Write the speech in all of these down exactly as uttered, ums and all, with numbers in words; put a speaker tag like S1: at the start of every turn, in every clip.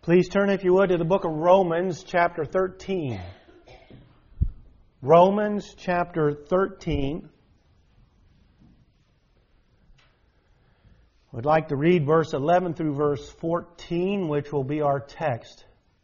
S1: Please turn, if you would, to the book of Romans, chapter thirteen. Romans, chapter thirteen. We'd like to read verse eleven through verse fourteen, which will be our text.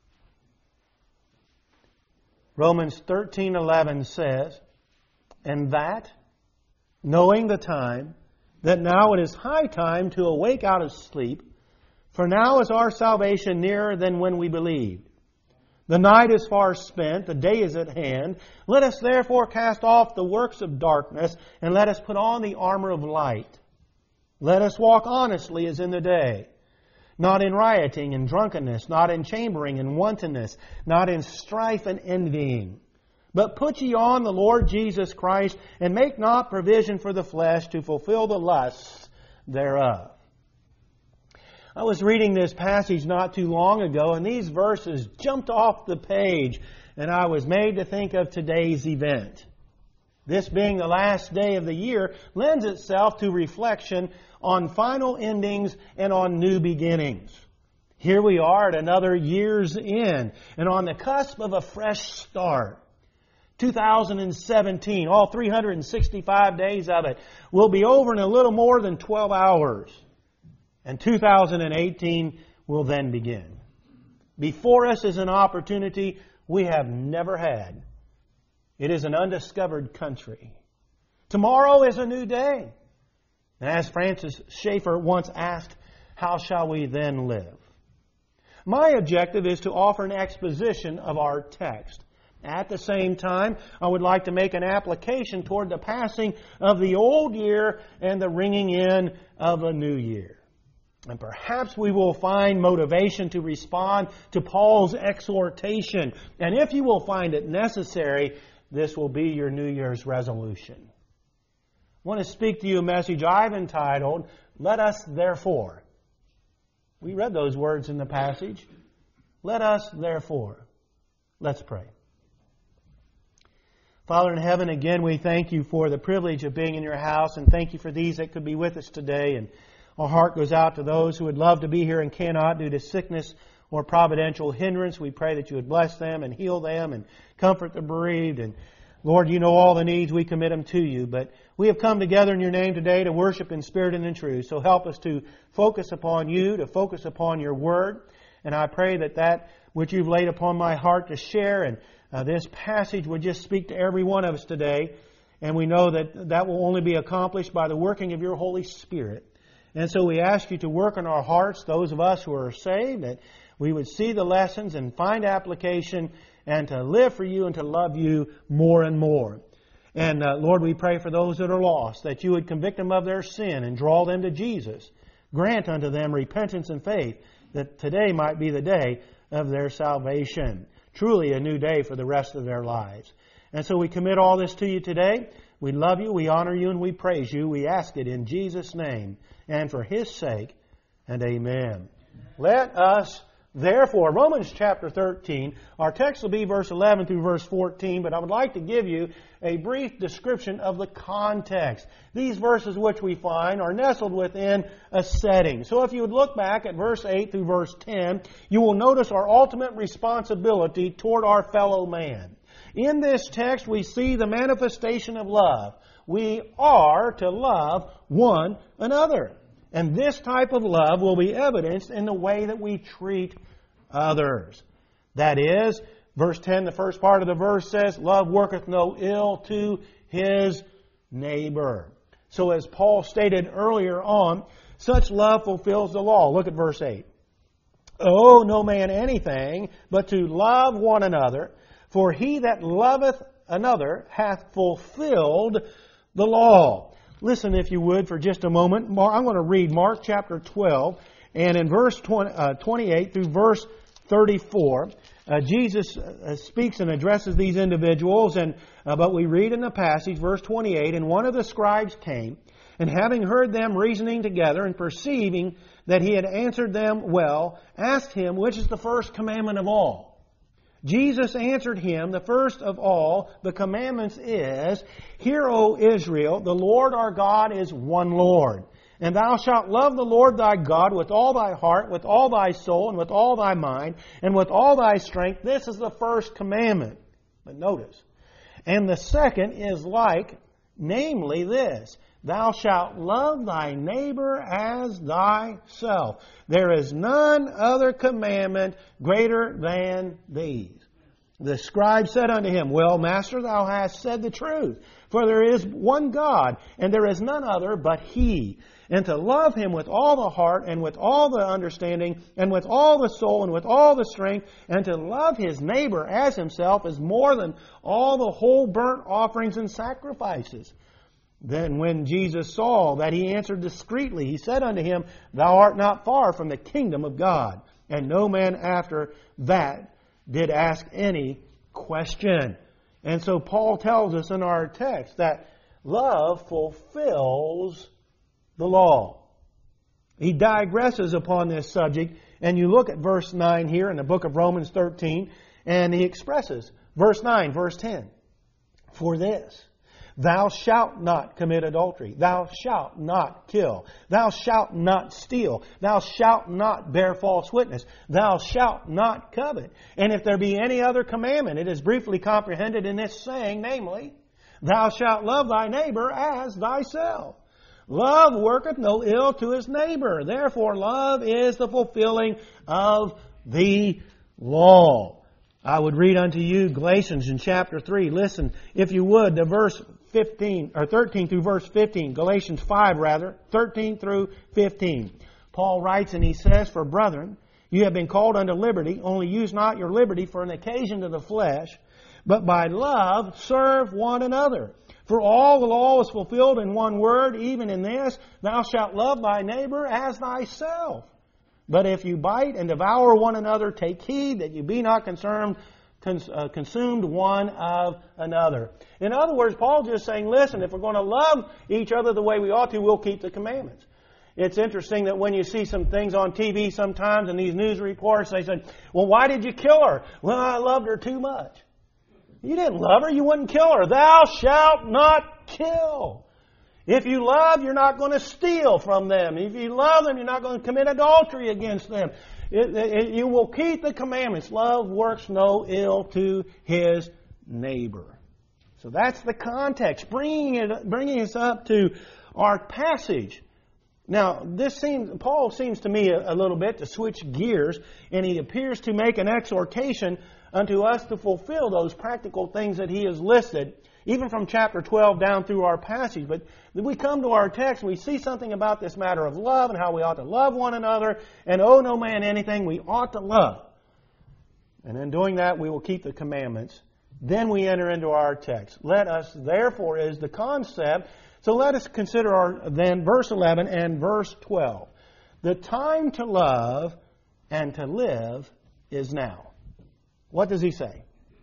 S1: Romans thirteen eleven says, "And that, knowing the time, that now it is high time to awake out of sleep, for now is our salvation nearer than when we believed. The night is far spent, the day is at hand. Let us therefore cast off the works of darkness, and let us put on the armor of light. Let us walk honestly as in the day, not in rioting and drunkenness, not in chambering and wantonness, not in strife and envying. But put ye on the Lord Jesus Christ, and make not provision for the flesh to fulfill the lusts thereof." I was reading this passage not too long ago, and these verses jumped off the page, and I was made to think of today's event. This being the last day of the year lends itself to reflection on final endings and on new beginnings. Here we are at another year's end, and on the cusp of a fresh start. two thousand seventeen, all three hundred sixty-five days of it, will be over in a little more than twelve hours. And two thousand eighteen will then begin. Before us is an opportunity we have never had. It is an undiscovered country. Tomorrow is a new day. And as Francis Schaeffer once asked, how shall we then live? My objective is to offer an exposition of our text. At the same time, I would like to make an application toward the passing of the old year and the ringing in of a new year. And perhaps we will find motivation to respond to Paul's exhortation. And if you will find it necessary, this will be your New Year's resolution. I want to speak to you a message I've entitled, "Let Us Therefore." We read those words in the passage. Let us therefore. Let's pray. Father in heaven, again we thank you for the privilege of being in your house, and thank you for these that could be with us today. And our heart goes out to those who would love to be here and cannot due to sickness or providential hindrance. We pray that you would bless them and heal them and comfort the bereaved. And Lord, you know all the needs. We commit them to you. But we have come together in your name today to worship in spirit and in truth. So help us to focus upon you, to focus upon your word. And I pray that that which you've laid upon my heart to share and uh, this passage would just speak to every one of us today. And we know that that will only be accomplished by the working of your Holy Spirit. And so we ask you to work on our hearts, those of us who are saved, that we would see the lessons and find application and to live for you and to love you more and more. And uh, Lord, we pray for those that are lost, that you would convict them of their sin and draw them to Jesus. Grant unto them repentance and faith, that today might be the day of their salvation. Truly a new day for the rest of their lives. And so we commit all this to you today. We love you, we honor you, and we praise you. We ask it in Jesus' name and for His sake, and amen. Let us therefore, Romans chapter thirteen, our text will be verse eleven through verse fourteen, but I would like to give you a brief description of the context. These verses which we find are nestled within a setting. So if you would look back at verse eight through verse ten, you will notice our ultimate responsibility toward our fellow man. In this text, we see the manifestation of love. We are to love one another. And this type of love will be evidenced in the way that we treat others. That is, verse ten, the first part of the verse says, "Love worketh no ill to his neighbor." So as Paul stated earlier on, such love fulfills the law. Look at verse eight. "Owe no man anything but to love one another, for he that loveth another hath fulfilled the law." Listen, if you would, for just a moment. I'm going to read Mark chapter twelve, and in verse twenty-eight through verse thirty-four, uh, Jesus uh, speaks and addresses these individuals. And uh, but we read in the passage, verse twenty-eight, "And one of the scribes came, and having heard them reasoning together, and perceiving that he had answered them well, asked him, which is the first commandment of all? Jesus answered him, the first of all the commandments is, Hear, O Israel, the Lord our God is one Lord. And thou shalt love the Lord thy God with all thy heart, with all thy soul, and with all thy mind, and with all thy strength. This is the first commandment. But notice, and the second is like, namely this, thou shalt love thy neighbor as thyself. There is none other commandment greater than these. The scribe said unto him, Well, Master, thou hast said the truth. For there is one God, and there is none other but He. And to love Him with all the heart, and with all the understanding, and with all the soul, and with all the strength, and to love his neighbor as himself is more than all the whole burnt offerings and sacrifices. Then when Jesus saw that he answered discreetly, he said unto him, Thou art not far from the kingdom of God. And no man after that did ask any question. And so Paul tells us in our text that love fulfills the law. He digresses upon this subject, and you look at verse nine here in the book of Romans thirteen, and he expresses, verse nine, verse ten, For this, thou shalt not commit adultery. Thou shalt not kill. Thou shalt not steal. Thou shalt not bear false witness. Thou shalt not covet. And if there be any other commandment, it is briefly comprehended in this saying, namely, Thou shalt love thy neighbor as thyself. Love worketh no ill to his neighbor. Therefore, love is the fulfilling of the law. I would read unto you Galatians in chapter three. Listen, if you would, to verse fifteen, or thirteen through verse fifteen. Galatians five, rather, thirteen through fifteen. Paul writes and he says, For brethren, you have been called unto liberty, only use not your liberty for an occasion to the flesh, but by love serve one another. For all the law is fulfilled in one word, even in this, Thou shalt love thy neighbor as thyself. But if you bite and devour one another, take heed that you be not concerned, cons- uh, consumed one of another. In other words, Paul's just saying, listen, if we're going to love each other the way we ought to, we'll keep the commandments. It's interesting that when you see some things on T V sometimes in these news reports, they say, well, why did you kill her? Well, I loved her too much. You didn't love her, you wouldn't kill her. Thou shalt not kill. If you love, you're not going to steal from them. If you love them, you're not going to commit adultery against them. It, it, you will keep the commandments. Love works no ill to his neighbor. So that's the context, bringing it, bringing us up to our passage. Now, this seems, Paul seems to me a, a little bit to switch gears, and he appears to make an exhortation unto us to fulfill those practical things that he has listed, even from chapter twelve down through our passage. But we come to our text and we see something about this matter of love and how we ought to love one another and owe no man anything. We ought to love. And in doing that, we will keep the commandments. Then we enter into our text. Let us, therefore, is the concept. So let us consider our, then verse eleven and verse twelve. The time to love and to live is now. What does he say?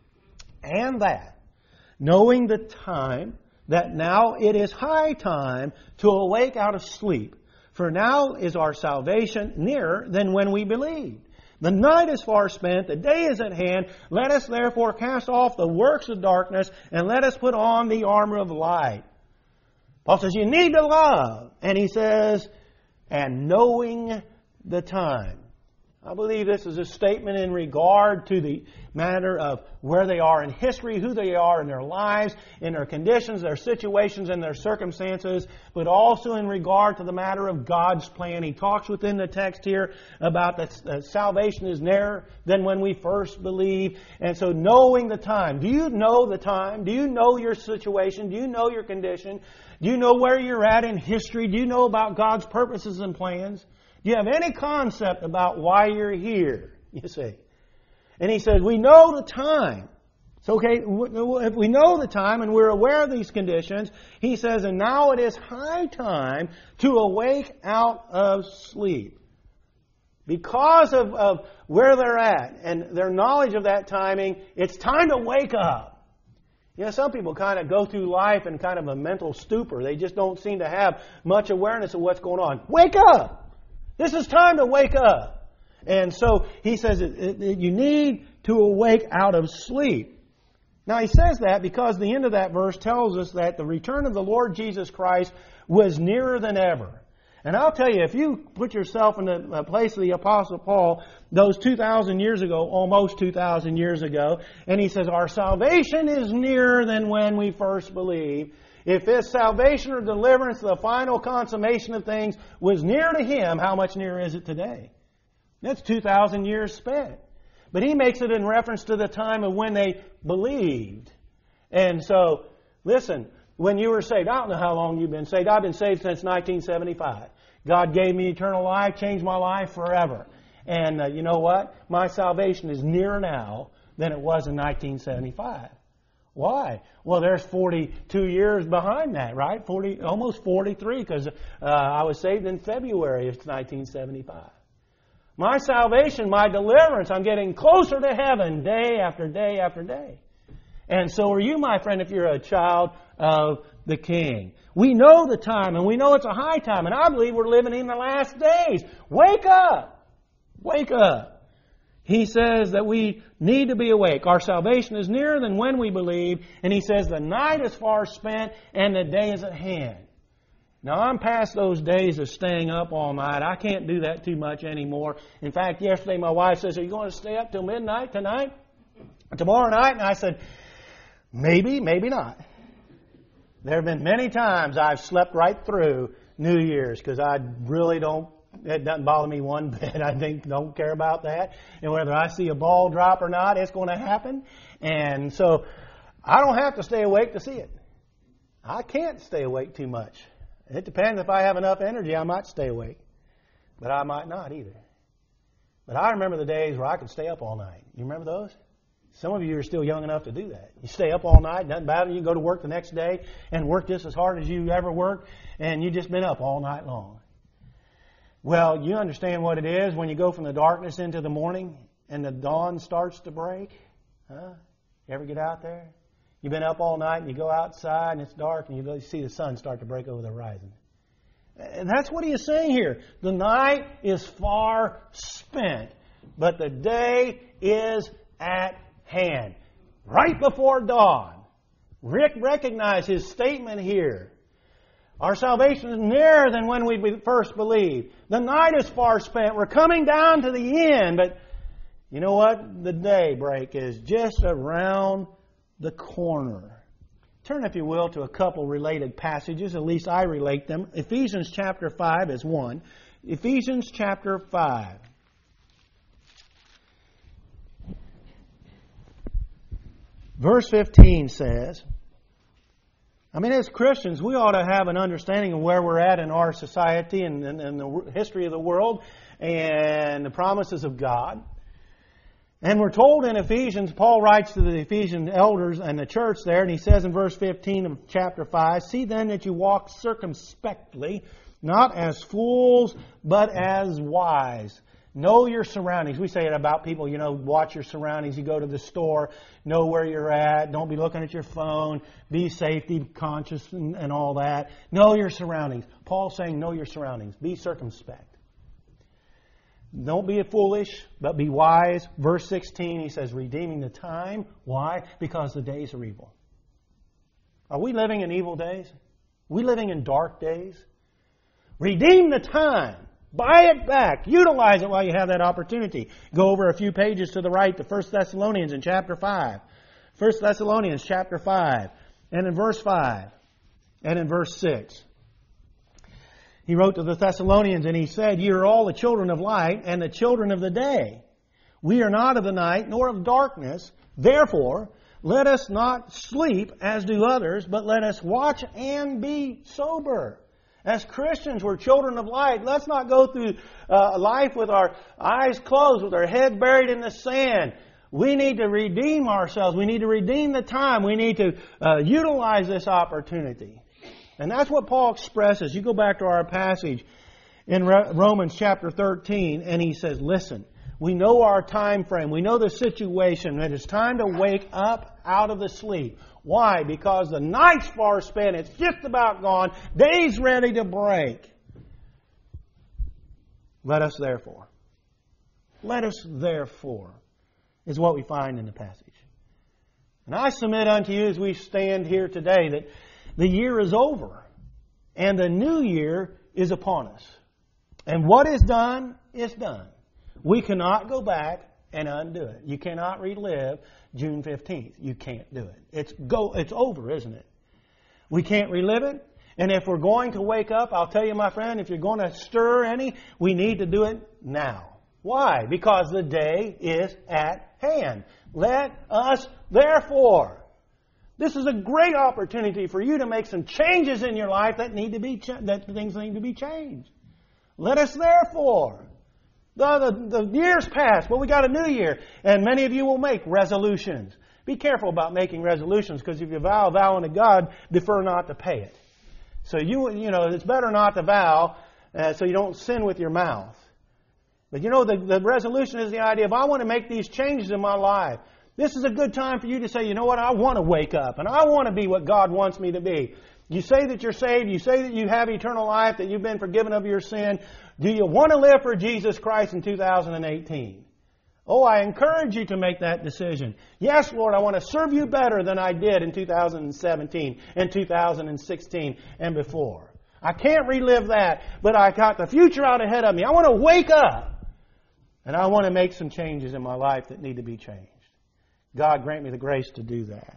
S1: And that, knowing the time, that now it is high time to awake out of sleep. For now is our salvation nearer than when we believed. The night is far spent, the day is at hand. Let us therefore cast off the works of darkness, and let us put on the armor of light. Paul says, you need to love. And he says, and knowing the time. I believe this is a statement in regard to the matter of where they are in history, who they are in their lives, in their conditions, their situations, and their circumstances, but also in regard to the matter of God's plan. He talks within the text here about that uh, salvation is nearer than when we first believed. And so knowing the time. Do you know the time? Do you know your situation? Do you know your condition? Do you know where you're at in history? Do you know about God's purposes and plans? Do you have any concept about why you're here? You see. And he says, we know the time. So, okay, if we know the time and we're aware of these conditions, he says, and now it is high time to awake out of sleep. Because of, of where they're at and their knowledge of that timing, it's time to wake up. You know, some people kind of go through life in kind of a mental stupor. They just don't seem to have much awareness of what's going on. Wake up! This is time to wake up. And so he says it, it, it, you need to awake out of sleep. Now he says that because the end of that verse tells us that the return of the Lord Jesus Christ was nearer than ever. And I'll tell you, if you put yourself in the place of the Apostle Paul, those two thousand years ago, almost two thousand years ago, and he says, our salvation is nearer than when we first believed. If his salvation or deliverance, the final consummation of things, was near to him, how much nearer is it today? That's two thousand years spent. But he makes it in reference to the time of when they believed. And so, listen, when you were saved, I don't know how long you've been saved. I've been saved since nineteen seventy-five. God gave me eternal life, changed my life forever. And uh, you know what? My salvation is nearer now than it was in nineteen seventy-five. Why? Well, there's forty-two years behind that, right? forty, almost forty-three, because uh, I was saved in February of nineteen seventy-five. My salvation, my deliverance, I'm getting closer to heaven day after day after day. And so are you, my friend, if you're a child of the King. We know the time, and we know it's a high time, and I believe we're living in the last days. Wake up! Wake up! He says that we need to be awake. Our salvation is nearer than when we believe, and he says the night is far spent and the day is at hand. Now, I'm past those days of staying up all night. I can't do that too much anymore. In fact, yesterday my wife says, are you going to stay up till midnight tonight? Tomorrow night? And I said, maybe, maybe not. There have been many times I've slept right through New Year's because I really don't, it doesn't bother me one bit. I think, don't care about that. And whether I see a ball drop or not, it's going to happen. And so I don't have to stay awake to see it. I can't stay awake too much. It depends. If I have enough energy, I might stay awake. But I might not either. But I remember the days where I could stay up all night. You remember those? Some of you are still young enough to do that. You stay up all night, doesn't matter. You go to work the next day and work just as hard as you ever worked, and you've just been up all night long. Well, you understand what it is when you go from the darkness into the morning and the dawn starts to break? Huh? You ever get out there? You've been up all night and you go outside and it's dark and you see the sun start to break over the horizon. And that's what he is saying here. The night is far spent, but the day is at hand. Right before dawn. Rick recognized his statement here. Our salvation is nearer than when we first believed. The night is far spent. We're coming down to the end, but you know what? The daybreak is just around the corner. Turn, if you will, to a couple related passages. At least I relate them. Ephesians chapter five is one. Ephesians chapter five. Verse fifteen says, I mean, as Christians, we ought to have an understanding of where we're at in our society and, and, and the history of the world and the promises of God. And we're told in Ephesians, Paul writes to the Ephesian elders and the church there, and he says in verse fifteen of chapter five, see then that you walk circumspectly, not as fools, but as wise. Know your surroundings. We say it about people, you know, watch your surroundings. You go to the store, know where you're at. Don't be looking at your phone. Be safety conscious and, and all that. Know your surroundings. Paul's saying know your surroundings. Be circumspect. Don't be foolish, but be wise. Verse sixteen, he says, redeeming the time. Why? Because the days are evil. Are we living in evil days? Are we living in dark days? Redeem the time. Buy it back. Utilize it while you have that opportunity. Go over a few pages to the right to First Thessalonians in chapter five. First Thessalonians chapter five. And in verse five. And in verse six. He wrote to the Thessalonians and he said, ye are all the children of light and the children of the day. We are not of the night nor of darkness. Therefore, let us not sleep as do others, but let us watch and be sober. As Christians, we're children of light. Let's not go through uh, life with our eyes closed, with our head buried in the sand. We need to redeem ourselves. We need to redeem the time. We need to uh, utilize this opportunity. And that's what Paul expresses. You go back to our passage in Romans chapter thirteen, and he says, listen, we know our time frame. We know the situation. That it's time to wake up out of the sleep. Why? Because the night's far spent. It's just about gone. Day's ready to break. Let us therefore. Let us therefore is what we find in the passage. And I submit unto you as we stand here today that the year is over and the new year is upon us. And what is done is done. We cannot go back and undo it. You cannot relive June fifteenth. You can't do it. It's go. It's over, isn't it? We can't relive it. And if we're going to wake up, I'll tell you, my friend, if you're going to stir any, we need to do it now. Why? Because the day is at hand. Let us, therefore. This is a great opportunity for you to make some changes in your life that need to be ch- that things need to be changed. Let us, therefore. The, the, the years pass, but we got a new year, and many of you will make resolutions. Be careful about making resolutions, because if you vow, vow unto God, defer not to pay it. So you you know it's better not to vow, uh, so you don't sin with your mouth. But you know the, the resolution is the idea of I want to make these changes in my life. This is a good time for you to say, you know what, I want to wake up, and I want to be what God wants me to be. You say that you're saved, you say that you have eternal life, that you've been forgiven of your sin. Do you want to live for Jesus Christ in two thousand eighteen? Oh, I encourage you to make that decision. Yes, Lord, I want to serve you better than I did in two thousand seventeen and two thousand sixteen and before. I can't relive that, but I got the future out ahead of me. I want to wake up, and I want to make some changes in my life that need to be changed. God grant me the grace to do that.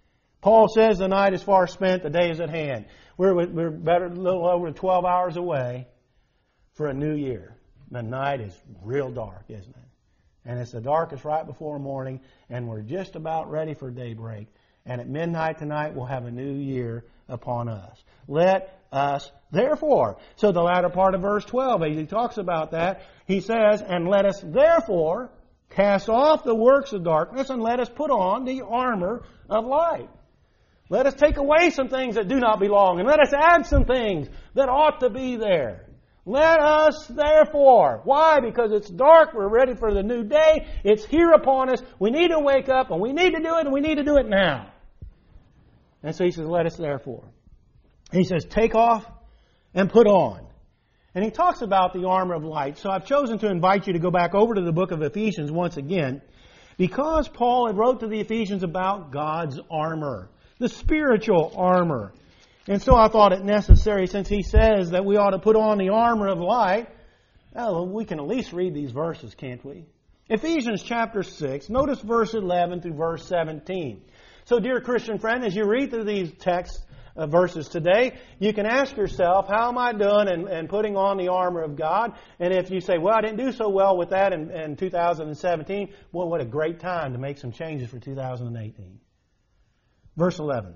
S1: Paul says the night is far spent, the day is at hand. We're, we're better, a little over twelve hours away for a new year. The night is real dark, isn't it? And it's the darkest right before morning, and we're just about ready for daybreak. And at midnight tonight, we'll have a new year upon us. Let us, therefore. So the latter part of verse twelve, as he talks about that, he says, and let us, therefore, cast off the works of darkness, and let us put on the armor of light. Let us take away some things that do not belong, and let us add some things that ought to be there. Let us, therefore. Why? Because it's dark. We're ready for the new day. It's here upon us. We need to wake up, and we need to do it, and we need to do it now. And so he says, let us, therefore. He says, take off and put on. And he talks about the armor of light. So I've chosen to invite you to go back over to the book of Ephesians once again, because Paul had wrote to the Ephesians about God's armor, the spiritual armor. And so I thought it necessary, since he says that we ought to put on the armor of light, well, we can at least read these verses, can't we? Ephesians chapter six, notice verse eleven through verse seventeen. So, dear Christian friend, as you read through these texts, uh, verses today, you can ask yourself, how am I doing in, in putting on the armor of God? And if you say, well, I didn't do so well with that in, in two thousand seventeen, well, what a great time to make some changes for two thousand eighteen. Verse eleven.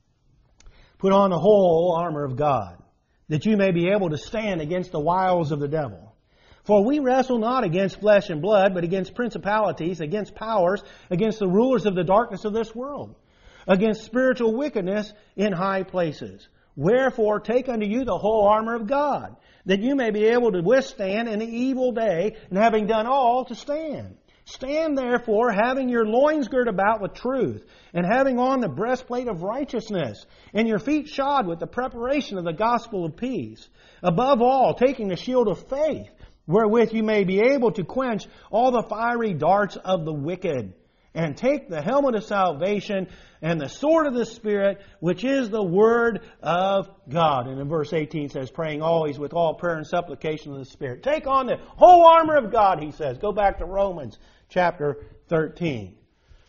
S1: Put on the whole armor of God, that you may be able to stand against the wiles of the devil. For we wrestle not against flesh and blood, but against principalities, against powers, against the rulers of the darkness of this world, against spiritual wickedness in high places. Wherefore take unto you the whole armor of God, that you may be able to withstand in the evil day, and having done all, to stand. Stand therefore, having your loins girt about with truth, and having on the breastplate of righteousness, and your feet shod with the preparation of the gospel of peace. Above all, taking the shield of faith, wherewith you may be able to quench all the fiery darts of the wicked. And take the helmet of salvation and the sword of the Spirit, which is the Word of God. And in verse eighteen says, praying always with all prayer and supplication of the Spirit. Take on the whole armor of God, he says. Go back to Romans chapter thirteen.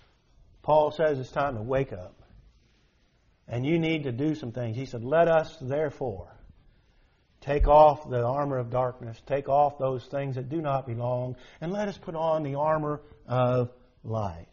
S1: Paul says it's time to wake up. And you need to do some things. He said, let us therefore take off the armor of darkness, take off those things that do not belong, and let us put on the armor of light.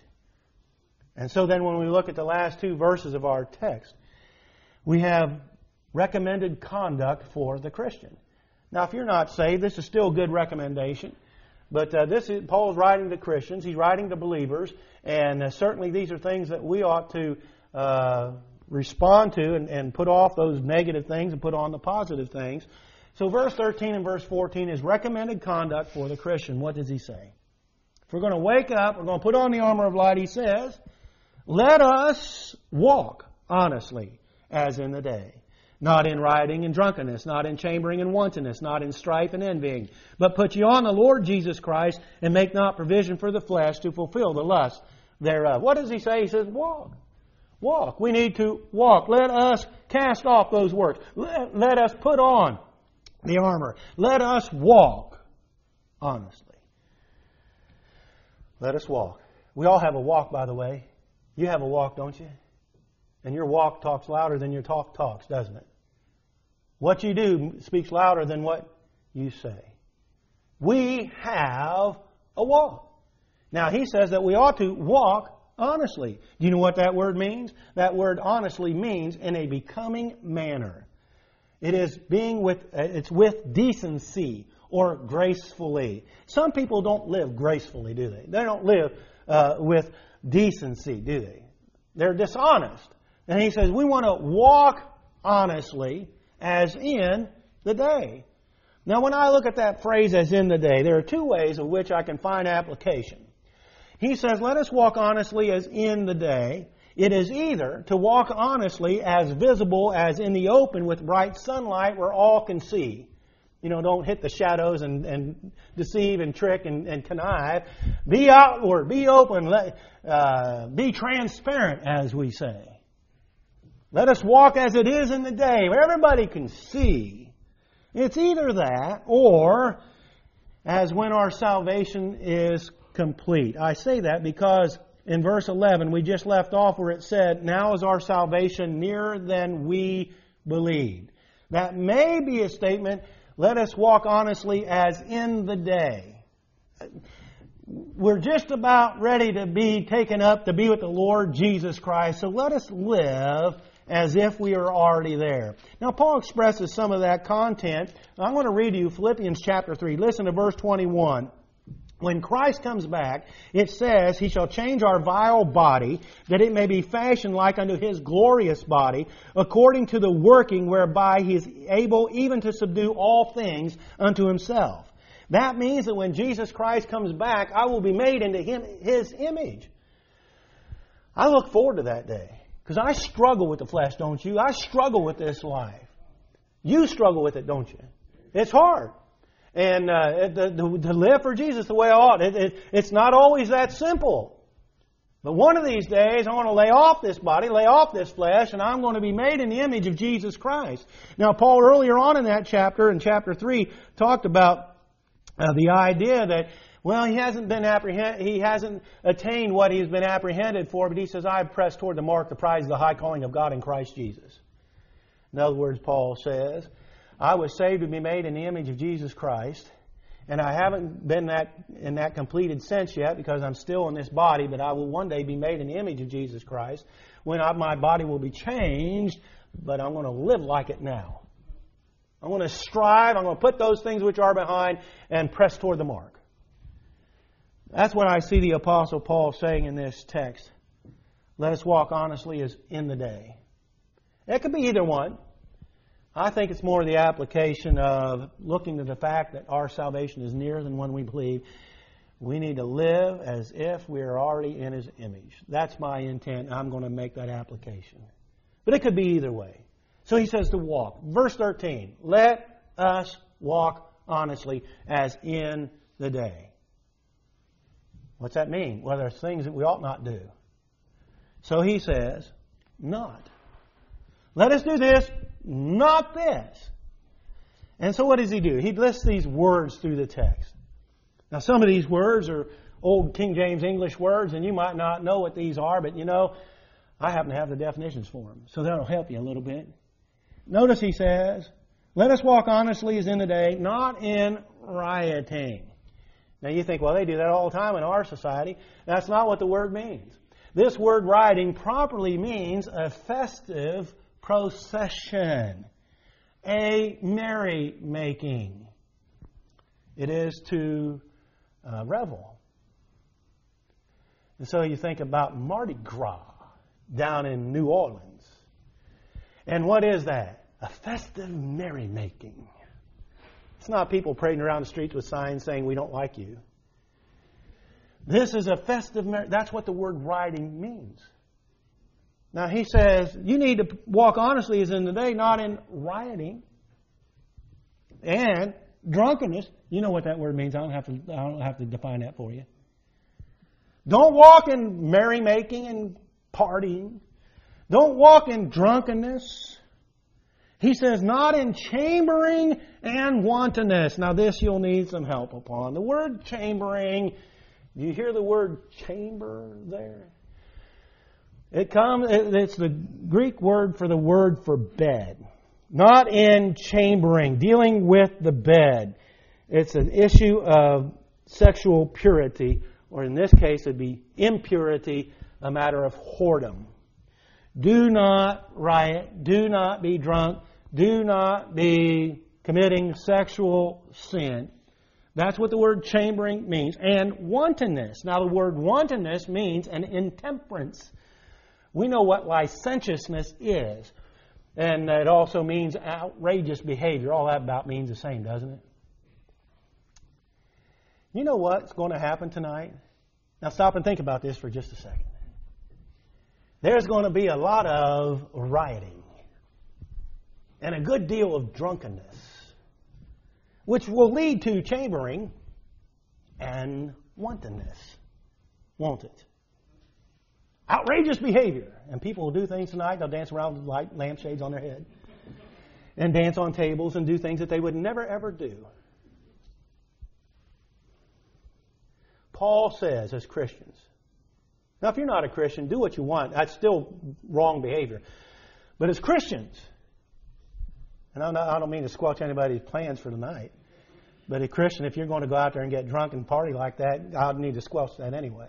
S1: And so then when we look at the last two verses of our text, we have recommended conduct for the Christian. Now, if you're not saved, this is still good recommendation. But uh, this is Paul's writing to Christians. He's writing to believers. And uh, certainly these are things that we ought to uh, respond to and, and put off those negative things and put on the positive things. So verse thirteen and verse fourteen is recommended conduct for the Christian. What does he say? If we're going to wake up, we're going to put on the armor of light, he says, let us walk honestly as in the day, not in rioting and drunkenness, not in chambering and wantonness, not in strife and envying, but put ye on the Lord Jesus Christ, and make not provision for the flesh to fulfill the lust thereof. What does he say? He says, walk. Walk. We need to walk. Let us cast off those works. Let, let us put on the armor. Let us walk honestly. Let us walk. We all have a walk, by the way. You have a walk, don't you? And your walk talks louder than your talk talks, doesn't it? What you do speaks louder than what you say. We have a walk. Now, he says that we ought to walk honestly. Do you know what that word means? That word honestly means in a becoming manner. It is being with, it's with decency or gracefully. Some people don't live gracefully, do they? They don't live uh, with decency, do they? They're dishonest. And he says we want to walk honestly as in the day. Now, when I look at that phrase, as in the day, there are two ways of which I can find application. He says, let us walk honestly as in the day. It is either to walk honestly as visible as in the open with bright sunlight where all can see. You know, don't hit the shadows and, and deceive and trick and, and connive. Be outward, be open, let, uh, be transparent, as we say. Let us walk as it is in the day where everybody can see. It's either that or as when our salvation is complete. I say that because in verse eleven we just left off where it said, now is our salvation nearer than we believed. That may be a statement, let us walk honestly as in the day. We're just about ready to be taken up to be with the Lord Jesus Christ, so let us live as if we are already there. Now, Paul expresses some of that content. I'm going to read to you Philippians chapter three. Listen to verse twenty-one. When Christ comes back, it says, He shall change our vile body, that it may be fashioned like unto His glorious body, according to the working whereby He is able even to subdue all things unto Himself. That means that when Jesus Christ comes back, I will be made into him, His image. I look forward to that day. Because I struggle with the flesh, don't you? I struggle with this life. You struggle with it, don't you? It's hard. And uh, to, to live for Jesus the way I ought, it, it, it's not always that simple. But one of these days, I want to lay off this body, lay off this flesh, and I'm going to be made in the image of Jesus Christ. Now, Paul earlier on in that chapter, in chapter three, talked about uh, the idea that Well, he hasn't been apprehend. He hasn't attained what he's been apprehended for, but he says, "I press toward the mark, the prize of the high calling of God in Christ Jesus." In other words, Paul says, "I was saved to be made in the image of Jesus Christ, and I haven't been that in that completed sense yet because I'm still in this body, but I will one day be made in the image of Jesus Christ when I, my body will be changed, but I'm going to live like it now. I'm going to strive. I'm going to put those things which are behind and press toward the mark." That's what I see the Apostle Paul saying in this text. Let us walk honestly as in the day. It could be either one. I think it's more the application of looking to the fact that our salvation is nearer than when we believe. We need to live as if we are already in His image. That's my intent. I'm going to make that application. But it could be either way. So he says to walk. Verse thirteen, let us walk honestly as in the day. What's that mean? Well, there's things that we ought not do. So he says, not. Let us do this, not this. And so what does he do? He lists these words through the text. Now, some of these words are old King James English words, and you might not know what these are, but you know, I happen to have the definitions for them. So that'll help you a little bit. Notice he says, let us walk honestly as in the day, not in rioting. Now you think, well, they do that all the time in our society. That's not what the word means. This word rioting properly means a festive procession, a merrymaking. It is to uh, revel. And so you think about Mardi Gras down in New Orleans. And what is that? A festive merrymaking. It's not people parading around the streets with signs saying we don't like you. This is a festive merry. That's what the word rioting means. Now he says you need to walk honestly as in the day, not in rioting and drunkenness. You know what that word means. I don't have to. I don't have to define that for you. Don't walk in merrymaking and partying. Don't walk in drunkenness. He says, not in chambering and wantonness. Now this you'll need some help upon. The word chambering, do you hear the word chamber there? It comes, it's the Greek word for the word for bed. Not in chambering, dealing with the bed. It's an issue of sexual purity, or in this case it'd be impurity, a matter of whoredom. Do not riot, do not be drunk, do not be committing sexual sin. That's what the word chambering means. And wantonness. Now the word wantonness means an intemperance. We know what licentiousness is. And it also means outrageous behavior. All that about means the same, doesn't it? You know what's going to happen tonight? Now stop and think about this for just a second. There's going to be a lot of rioting and a good deal of drunkenness, which will lead to chambering and wantonness, won't it? Outrageous behavior. And people will do things tonight. They'll dance around with light lampshades on their head and dance on tables and do things that they would never, ever do. Paul says, as Christians, now if you're not a Christian, do what you want. That's still wrong behavior. But as Christians, and I'm not, I don't mean to squelch anybody's plans for tonight, but a Christian, if you're going to go out there and get drunk and party like that, I need to squelch that anyway.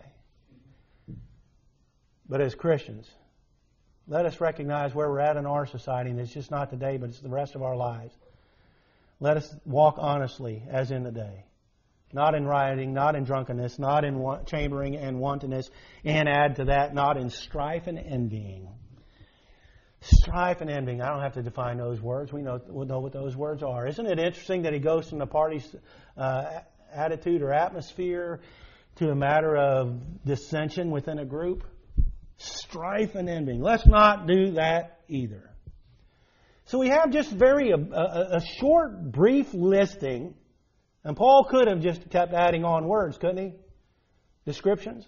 S1: But as Christians, let us recognize where we're at in our society, and it's just not today, but it's the rest of our lives. Let us walk honestly as in the day. Not in rioting, not in drunkenness, not in chambering and wantonness, and add to that, not in strife and envying. Strife and envying. I don't have to define those words. We know, we know what those words are. Isn't it interesting that he goes from the party's uh, attitude or atmosphere to a matter of dissension within a group? Strife and envying. Let's not do that either. So we have just very a, a, a short, brief listing, and Paul could have just kept adding on words, couldn't he? Descriptions.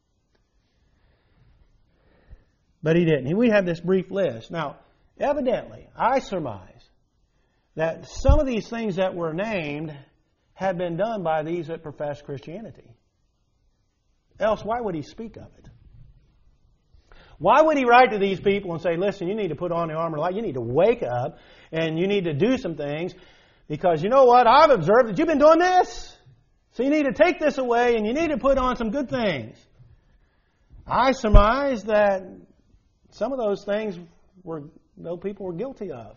S1: But he didn't. We have this brief list. Now, evidently, I surmise that some of these things that were named had been done by these that profess Christianity. Else, why would he speak of it? Why would he write to these people and say, listen, you need to put on the armor of light, you need to wake up, and you need to do some things, because you know what? I've observed that you've been doing this. So you need to take this away, and you need to put on some good things. I surmise that some of those things were, though people were guilty of.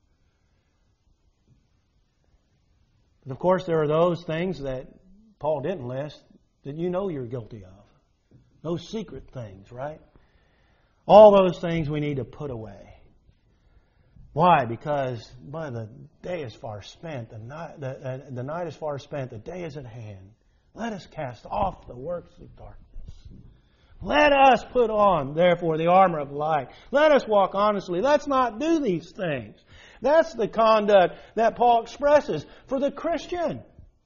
S1: But of course, there are those things that Paul didn't list that you know you're guilty of. Those secret things, right? All those things we need to put away. Why? Because boy, the day is far spent. The night, the, uh, the night is far spent. The day is at hand. Let us cast off the works of darkness. Let us put on, therefore, the armor of light. Let us walk honestly. Let's not do these things. That's the conduct that Paul expresses for the Christian.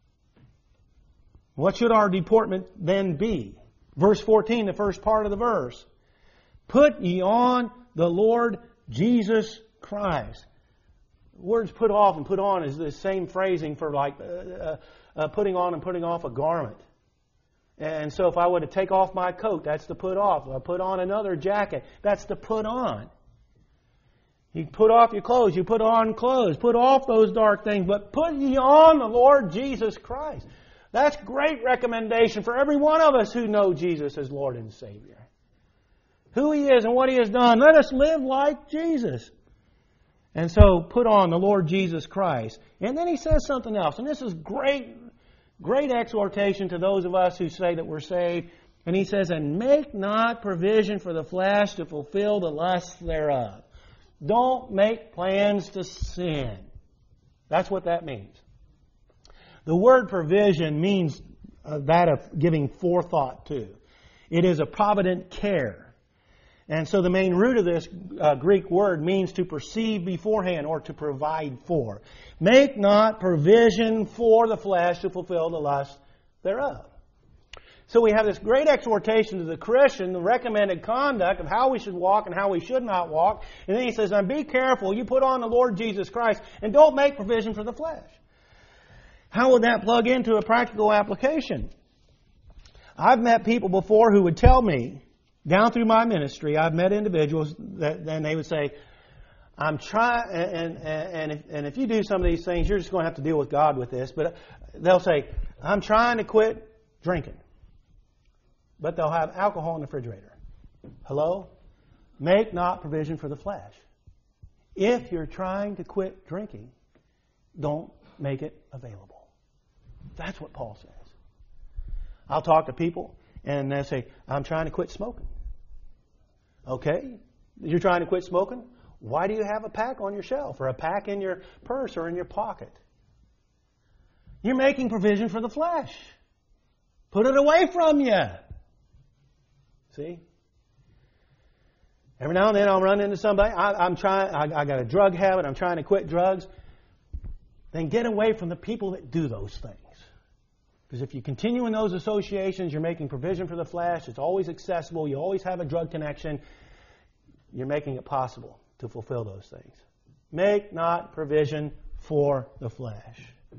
S1: What should our deportment then be? Verse fourteen, the first part of the verse. Put ye on the Lord Jesus Christ. Words put off and put on is the same phrasing for like uh, uh, uh, putting on and putting off a garment. And so if I were to take off my coat, that's to put off. If I put on another jacket, that's to put on. You put off your clothes, you put on clothes, put off those dark things, but put ye on the Lord Jesus Christ. That's great recommendation for every one of us who know Jesus as Lord and Savior. Who He is and what He has done. Let us live like Jesus. And so put on the Lord Jesus Christ. And then he says something else. And this is great, great exhortation to those of us who say that we're saved. And he says, and make not provision for the flesh to fulfill the lusts thereof. Don't make plans to sin. That's what that means. The word provision means uh, that of giving forethought to. It is a provident care. And so the main root of this uh, Greek word means to perceive beforehand or to provide for. Make not provision for the flesh to fulfill the lust thereof. So we have this great exhortation to the Christian, the recommended conduct of how we should walk and how we should not walk. And then he says, and be careful, you put on the Lord Jesus Christ and don't make provision for the flesh. How would that plug into a practical application? I've met people before who would tell me, down through my ministry, I've met individuals that then they would say, I'm trying, and, and, and, if, and if you do some of these things, you're just going to have to deal with God with this. But they'll say, I'm trying to quit drinking. But they'll have alcohol in the refrigerator. Hello? Make not provision for the flesh. If you're trying to quit drinking, don't make it available. That's what Paul says. I'll talk to people and they'll say, I'm trying to quit smoking. Okay? You're trying to quit smoking? Why do you have a pack on your shelf or a pack in your purse or in your pocket? You're making provision for the flesh. Put it away from you. See? Every now and then I'll run into somebody. I, I'm trying. I, I got a drug habit. I'm trying to quit drugs. Then get away from the people that do those things. Because if you continue in those associations, you're making provision for the flesh. It's always accessible. You always have a drug connection. You're making it possible to fulfill those things. Make not provision for the flesh.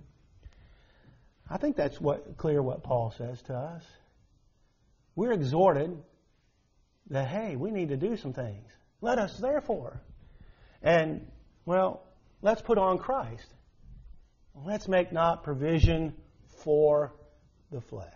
S1: I think that's what clear what Paul says to us. We're exhorted that, hey, we need to do some things. Let us therefore. And, well, let's put on Christ. Let's make not provision for the flesh.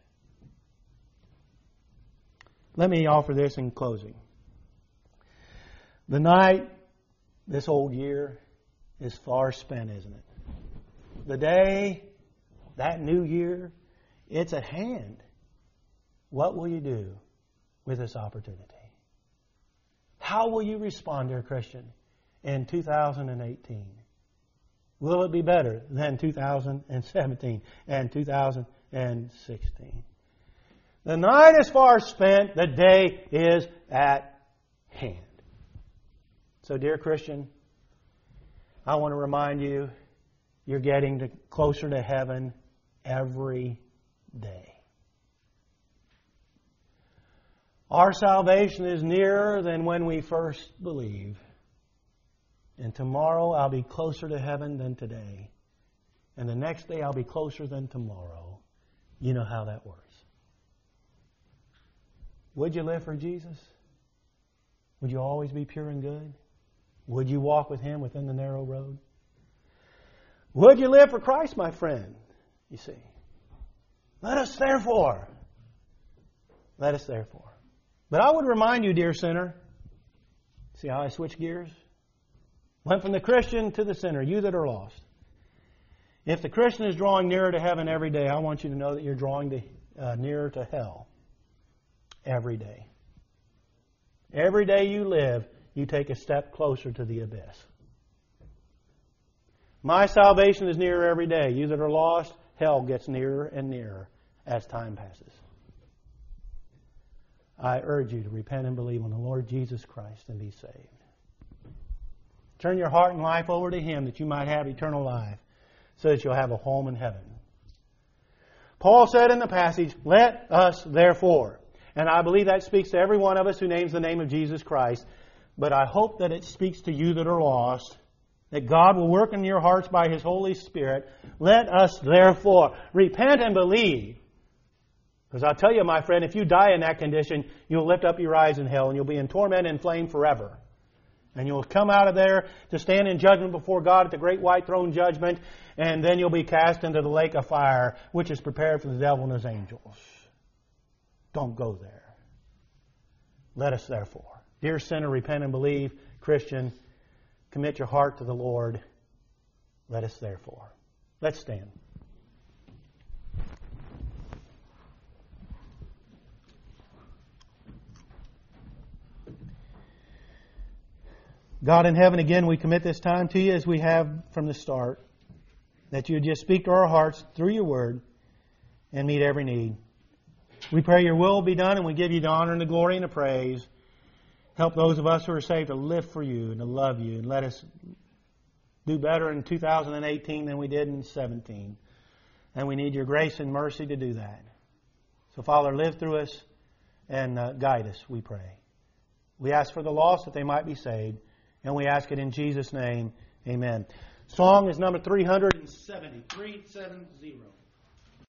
S1: Let me offer this in closing. The night, this old year, is far spent, isn't it? The day, that new year, it's at hand. What will you do with this opportunity? How will you respond, dear Christian, in two thousand eighteen? Will it be better than two thousand seventeen and two thousand sixteen? The night is far spent, the day is at hand. So, dear Christian, I want to remind you, you're getting to closer to heaven every day. Our salvation is nearer than when we first believe. And tomorrow I'll be closer to heaven than today. And the next day I'll be closer than tomorrow. You know how that works. Would you live for Jesus? Would you always be pure and good? Would you walk with Him within the narrow road? Would you live for Christ, my friend? You see. Let us therefore. Let us therefore. But I would remind you, dear sinner, see how I switch gears? Went from the Christian to the sinner, you that are lost. If the Christian is drawing nearer to heaven every day, I want you to know that you're drawing to, uh, nearer to hell every day. Every day you live, you take a step closer to the abyss. My salvation is nearer every day. You that are lost, hell gets nearer and nearer as time passes. I urge you to repent and believe on the Lord Jesus Christ and be saved. Turn your heart and life over to Him that you might have eternal life, so that you'll have a home in heaven. Paul said in the passage, let us therefore. And I believe that speaks to every one of us who names the name of Jesus Christ. But I hope that it speaks to you that are lost, that God will work in your hearts by His Holy Spirit. Let us therefore repent and believe. Because I'll tell you, my friend, if you die in that condition, you'll lift up your eyes in hell and you'll be in torment and flame forever. And you'll come out of there to stand in judgment before God at the great white throne judgment, and then you'll be cast into the lake of fire, which is prepared for the devil and his angels. Don't go there. Let us therefore. Dear sinner, repent and believe. Christian, commit your heart to the Lord. Let us therefore. Let's stand. God in heaven, again, we commit this time to You as we have from the start. That You would just speak to our hearts through Your Word and meet every need. We pray Your will be done, and we give You the honor and the glory and the praise. Help those of us who are saved to live for You and to love You, and let us do better in two thousand eighteen than we did in seventeen. And we need Your grace and mercy to do that. So, Father, live through us and uh, guide us, we pray. We ask for the lost that they might be saved, and we ask it in Jesus' name. Amen. Song is number three hundred seventy. three seventy.